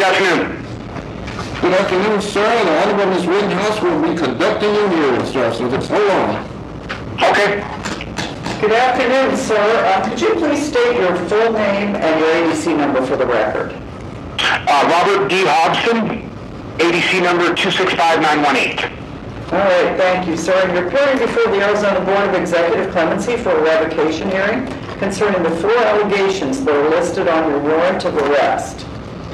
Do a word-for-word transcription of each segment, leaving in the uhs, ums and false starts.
afternoon. Good afternoon, sir. The Honorable Miz Rittenhouse will be conducting your hearing, sir, so just hold on. Okay. Good afternoon, sir. Uh, could you please state your full name and your A D C number for the record? Uh, Robert D. Hobson, A D C number two six five nine one eight. All right, thank you, sir. And you're appearing before the Arizona Board of Executive Clemency for a revocation hearing concerning the four allegations that are listed on your warrant of arrest.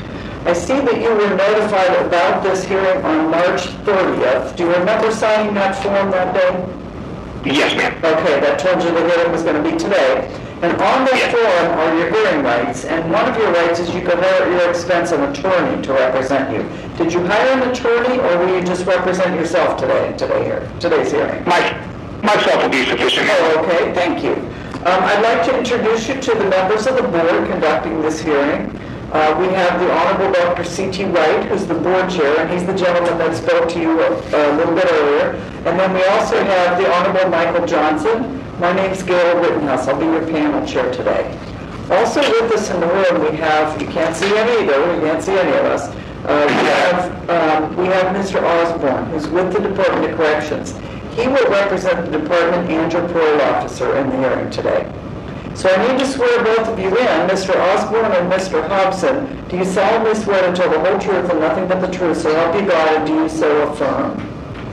I see that you were notified about this hearing on March thirtieth. Do you remember signing that form that day? Yes, ma'am. Okay, that told you the hearing was going to be today. And on that Yes. form are your hearing rights, and one of your rights is you could hire at your expense an attorney to represent you. Did you hire an attorney, or will you just represent yourself today, today here, today's hearing? My, myself will be sufficient. Oh, okay, thank you. Um, I'd like to introduce you to the members of the board conducting this hearing. Uh, we have the Honorable Doctor C T Wright, who's the board chair, and he's the gentleman that spoke to you a, a little bit earlier. And then we also have the Honorable Michael Johnson. My name's Gail Rittenhouse. I'll be your panel chair today. Also with us in the room, we have, you can't see any either, you can't see any of us. Uh, we have um, we have Mister Osborne, who's with the Department of Corrections. He will represent the department and your parole officer in the hearing today. So I need to swear both of you in, Mister Osborne and Mister Hobson. Do you solemnly swear to tell the whole truth and nothing but the truth, so help you God, and do you so affirm?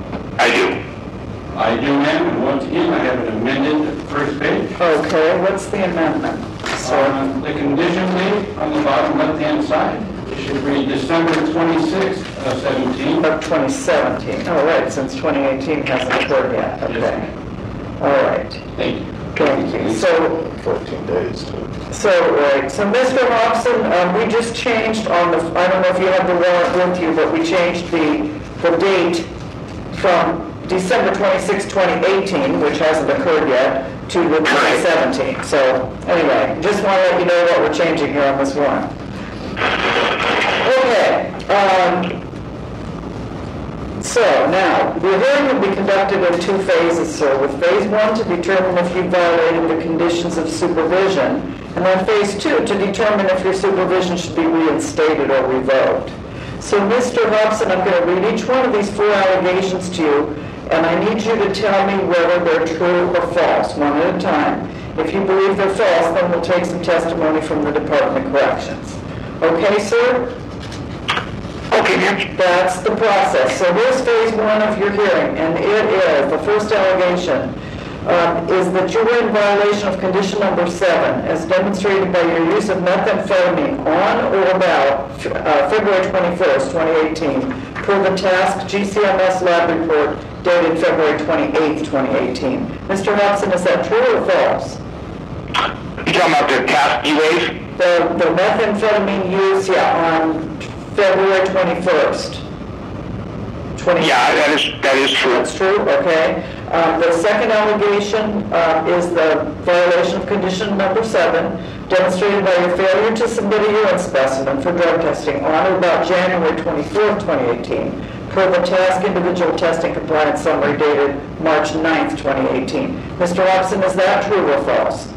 I do. I do, ma'am, and once again, I have it amended at the first page. Okay, what's the amendment? So, On the condition date on the bottom left-hand side, it should read December twenty-sixth of seventeen. of twenty seventeen. All right, since twenty eighteen hasn't occurred yet. Okay. All right. Thank you. Thank you. So, fourteen days to... So, right. So, Mister Hobson, um, we just changed on the, I don't know if you have the warrant with you, but we changed the, the date from December twenty-sixth, twenty eighteen, which hasn't occurred yet, to the twenty seventeen. So, anyway, just want to let you know what we're changing here on this warrant. Okay. Um, so, now, the hearing will be conducted in two phases, sir, with phase one to determine if you violated the conditions of supervision, and then phase two to determine if your supervision should be reinstated or revoked. So, Mister Hobson, I'm going to read each one of these four allegations to you, and I need you to tell me whether they're true or false, one at a time. If you believe they're false, then we'll take some testimony from the Department of Corrections. Okay, sir? Okay, ma'am. That's the process. So here's phase one of your hearing, and it is, the first allegation um, is that you were in violation of condition number seven, as demonstrated by your use of methamphetamine on or about uh, February twenty-first, twenty eighteen, per the task G C M S lab report dated February twenty-eighth, twenty eighteen. Mister Hobson, is that true or false? You talking about the task U As? The, the methamphetamine use, yeah, on February twenty-first. Yeah, that is that is true. That's true, okay. Um, the second allegation uh, is the violation of condition number seven, demonstrated by your failure to submit a urine specimen for drug testing on or about January twenty-fourth, twenty eighteen, per the task individual testing compliance summary dated March ninth, twenty eighteen. Mister Hobson, is that true or false?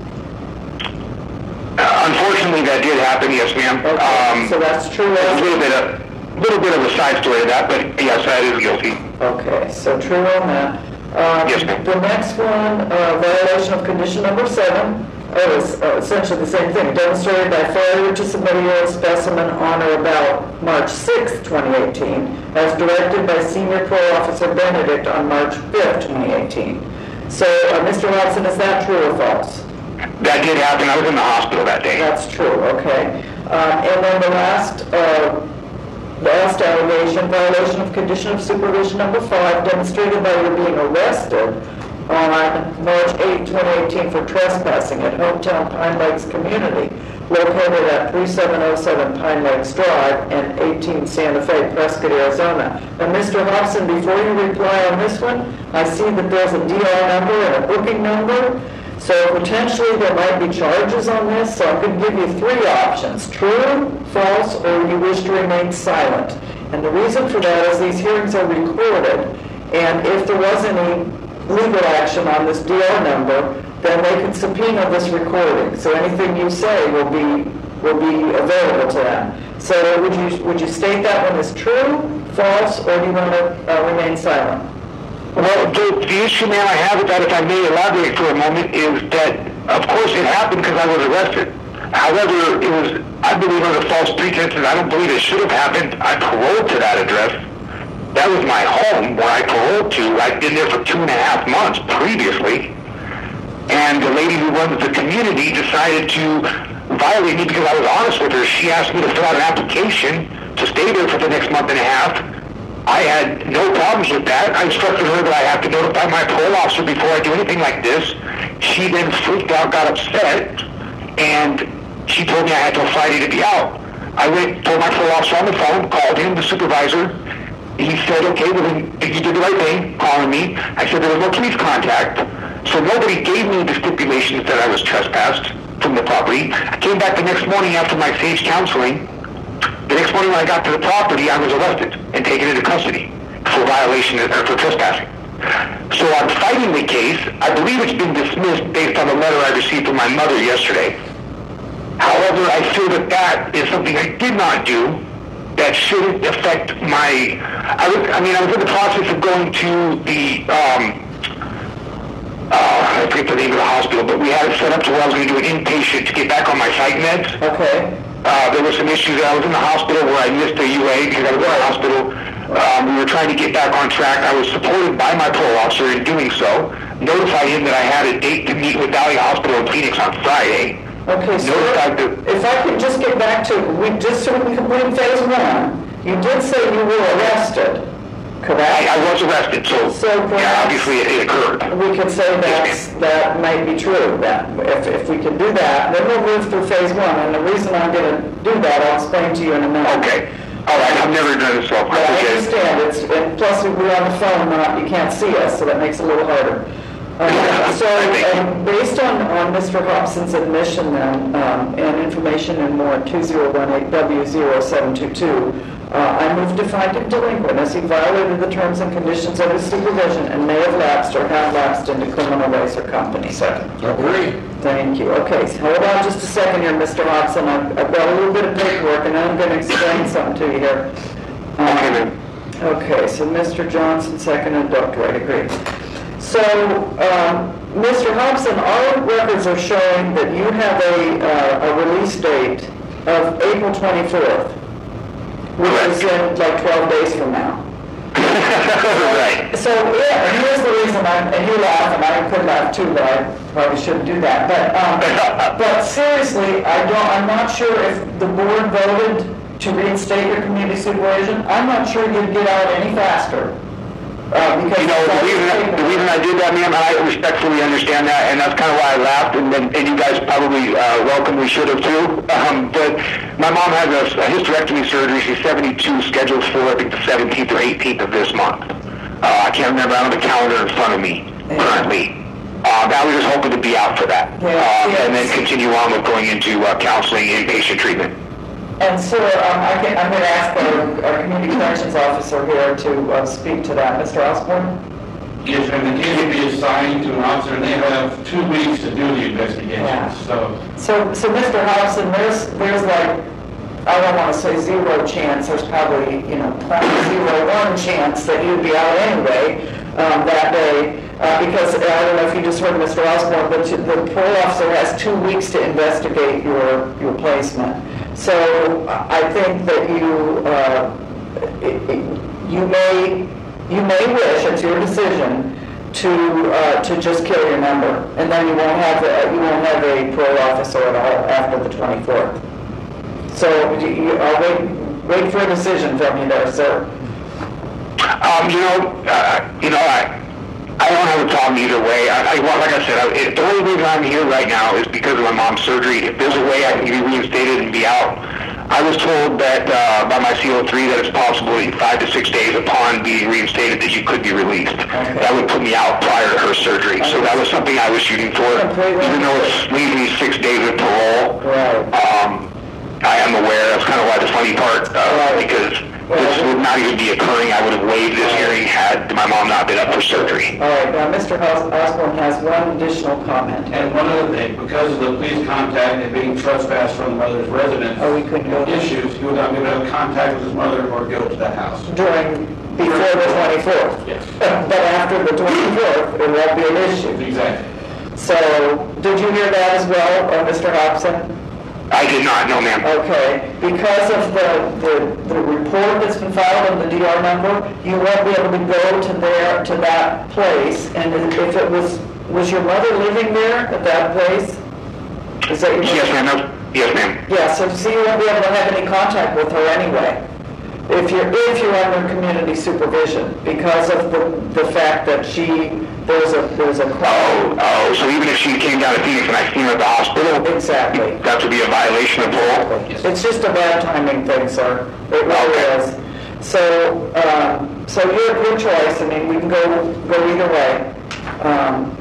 Uh, unfortunately, that did happen. Yes, ma'am. Okay, Um, so that's true. a little bit of little bit of a side story to that, but yes, that is guilty. Okay, so true on that. Um, Yes, ma'am. The next one, uh, violation of condition number seven, oh, is uh, essentially the same thing, demonstrated by failure to submit a urine specimen on or about March sixth, twenty eighteen, as directed by Senior Parole Officer Benedict on March fifth, twenty eighteen. So, uh, Mister Hobson, is that true or false? That did happen. I was in the hospital that day. That's true, okay. Um, and then the last, uh, last allegation, violation of condition of supervision number five, demonstrated by your being arrested on March eighth, twenty eighteen for trespassing at Hometown Pine Lakes Community, located at thirty-seven oh seven Pine Lakes Drive and eighteen Santa Fe, Prescott, Arizona. Now, Mister Hobson, before you reply on this one, I see that there's a D R number and a booking number. So potentially there might be charges on this, so I'm going to give you three options: true, false, or you wish to remain silent. And the reason for that is these hearings are recorded, and if there was any legal action on this D R number, then they can subpoena this recording. So anything you say will be will be available to them. So would you, would you state that one is true, false, or do you want to uh, remain silent? Well, the, the issue, ma'am, I have with that, if I may elaborate for a moment, is that, of course, it happened because I was arrested. However, it was, I believe, under false pretenses. I don't believe it should have happened. I paroled to that address. That was my home where I paroled to. I'd been there for two and a half months previously. And the lady who runs the community decided to violate me because I was honest with her. She asked me to fill out an application to stay there for the next month and a half. I had no problems with that. I instructed her that I have to notify my parole officer before I do anything like this. She then freaked out, got upset, and she told me I had till Friday to be out. I went, told my parole officer on the phone, called him, the supervisor. He said, okay, well then you did the right thing, calling me. I said there was no police contact, so nobody gave me the stipulations that I was trespassed from the property. I came back the next morning after my SAGE counseling. The next morning when I got to the property, I was arrested and taken into custody for violation or for trespassing. So I'm fighting the case. I believe it's been dismissed based on the letter I received from my mother yesterday. However, I feel that that is something I did not do that shouldn't affect my, I, was, I mean, I was in the process of going to the, um, uh, I forget the name of the hospital, but we had it set up to where I was going to do an inpatient to get back on my psych meds. Okay. Uh, there were some issues. I was in the hospital where I missed a U A because I was in the hospital. Um, we were trying to get back on track. I was supported by my parole officer in doing so. Notified him that I had a date to meet with Valley Hospital in Phoenix on Friday. Okay, so Notified the, if I could just get back to, we just so we can complete phase one, you did say you were arrested, correct? I, I was arrested, so, So yeah, perhaps obviously it, it occurred. we could say that's, that might be true, that if, if we can do that, then we'll move through phase one, and the reason I'm going to do that, I'll explain to you in a minute. Okay. All right, I've never done this, so I But I appreciate it. understand, it's, and plus we're on the phone, not, you can't see us, so that makes it a little harder. Uh, So, um, based on, on Mister Hobson's admission then, um, and information in more two zero one eight W zero seven two two, uh, I move to find him delinquent as he violated the terms and conditions of his supervision and may have lapsed or have lapsed into criminal race or company. Second. Agree. Thank you. Okay, so hold on just a second here, Mister Hobson. I've, I've got a little bit of paperwork and I'm going to explain something to you here. Um, Okay, ma'am. Okay, so Mister Johnson, second, and Doctor Wright, agree. So, um, Mister Hobson, our records are showing that you have a, uh, a release date of April twenty-fourth, which is in like twelve days from now. Right. So, yeah, and here's the reason I'm, and you laugh, and I could laugh too, but I probably shouldn't do that. But, um, but seriously, I don't, I'm not sure if the board voted to reinstate your community supervision. I'm not sure you'd get out any faster. Uh, because You know, the reason, the reason I did that, ma'am, I respectfully understand that, and that's kind of why I laughed, and, and, and you guys probably uh, welcomely should have too. Um, but my mom has a, a hysterectomy surgery. She's seventy-two, scheduled for, I think, the seventeenth or eighteenth of this month. Uh, I can't remember. I don't have the calendar in front of me currently. Uh, I was just hoping to be out for that, Yeah, um, yes. and then continue on with going into uh, counseling and inpatient treatment. And sir, um, I can, I'm going to ask our, our community corrections officer here to uh, speak to that. Mister Osborne? Yes, sir, the case will be assigned to an officer, and they have two weeks to do the investigation, Yeah. so. So, so Mister Hobson, there's, there's like, I don't want to say zero chance, there's probably, you know, zero point zero one chance that you'd be out anyway um, that day, uh, because I don't know if you just heard Mister Osborne, but the parole officer has two weeks to investigate your, your placement. So I think that you, uh, it, it, you may, you may wish, it's your decision, to uh, to just kill your number, and then you won't have a, you won't have a parole officer at all after the twenty-fourth. So you, you, I'll wait wait for a decision from you there, sir. Um, you know, uh, you know, I, I don't have a problem either way. I, I well, like I said, I, it, the only reason I'm here right now is because of my mom's surgery. If there's a way I can be reinstated and be out, I was told that uh, by my C O three that it's possible in five to six days upon being reinstated that you could be released. Okay. That would put me out prior to her surgery. So that was something I was shooting for. Completely. Even though it's leaving me six days of parole, Right. um, I am aware of kind of why the funny part, uh, because this would not even be occurring. I would have waived this hearing had my mom not been up for surgery. All right, now Mister Os- Osborne has one additional comment. And one other thing, because of the police contact and being trespassed from the mother's residence, Oh, we couldn't go there. issues, he would not be able to have contact with his mother or go to that house. During, before the twenty-fourth. Yes. But after the twenty-fourth, it won't be an issue. Exactly. So, did you hear that as well, uh, Mister Hobson? I did not, no ma'am. Okay, because of the, the, the report that's been filed and the D R number, you won't be able to go to there, to that place, and if it was, was your mother living there at that place? Is that your? Yes ma'am, no, yes ma'am. Yeah, so, so you won't be able to have any contact with her anyway, if you're, if you're under community supervision, because of the, the fact that she, there's a, there's a Oh, crime. oh, so even if she came down to Phoenix and I seen her at the hospital, Exactly. that would be a violation of parole? It's just a bad timing thing, sir. It really Okay. is. So, um, so your, your choice, I mean, we can go, go either way. Um,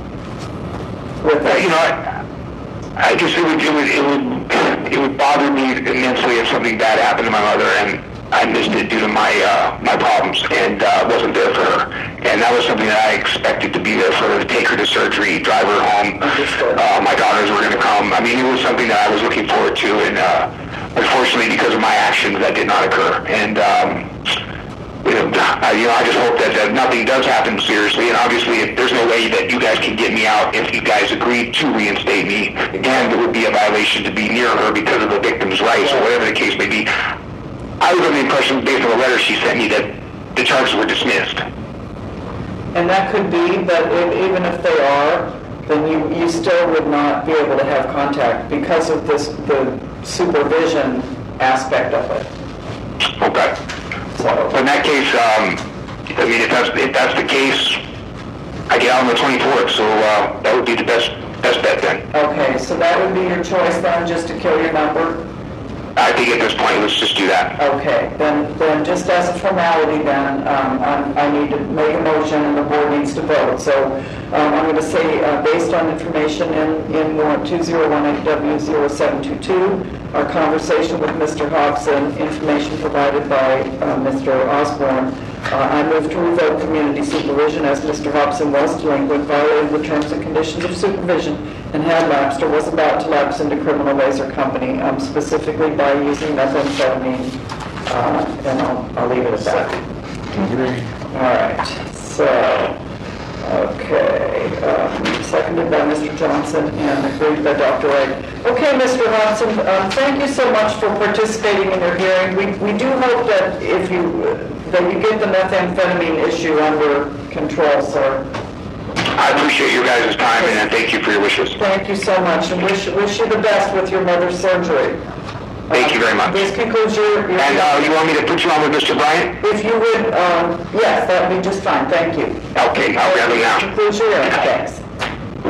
with Uh, you know, this. I, I just, it would, it would, it would, it would bother me immensely if something bad happened to my mother and I missed it due to my, uh, my problems and, uh, wasn't there for her. And that was something that I expected to be there for her, to take her to surgery, drive her home. Understood. Uh, my daughters were gonna come. I mean, it was something that I was looking forward to and, uh, unfortunately because of my actions that did not occur. And, um, you know, I, you know, I just hope that, that nothing does happen seriously, and obviously if there's no way that you guys can get me out if you guys agree to reinstate me, and it would be a violation to be near her because of the victim's rights, or whatever the case may be. I was under the impression, based on the letter she sent me, that the charges were dismissed. And that could be, but if, even if they are, then you, you still would not be able to have contact because of this, the supervision aspect of it. Okay. So, In that case, um, I mean, if that's, if that's the case, I get out on the twenty-fourth, so, uh, that would be the best, best bet then. okay, so that would be your choice then, just to kill your number? I think at this point, let's just do that. Okay, then, then just as a formality then, um, I'm- I need to make a motion and the board needs to vote. So um, I'm going to say, uh, based on information in, in warrant two zero one eight W zero seven two two, our conversation with Mister Hobson, information provided by uh, Mister Osborne, uh, I move to revoke community supervision as Mister Hobson was delinquent, violated the terms and conditions of supervision, and had lapsed or was about to lapse into criminal ways or company, um, specifically by using methamphetamine, uh, and I'll, I'll leave it at that. All right, so, okay, um, seconded by Mister Johnson and agreed by Doctor Wright. Okay, Mister Hobson, um, thank you so much for participating in your hearing. We, we do hope that if you, that you get the methamphetamine issue under control, sir. I appreciate your guys' time, and thank you for your wishes. Thank you so much, and wish, wish you the best with your mother's surgery. Thank you very much. This concludes your... your- And uh, you want me to put you on with Mister Bryant? If you would, um, yes, that would be just fine, thank you. Okay, I'll grab him now. Concludes your hearing, thanks.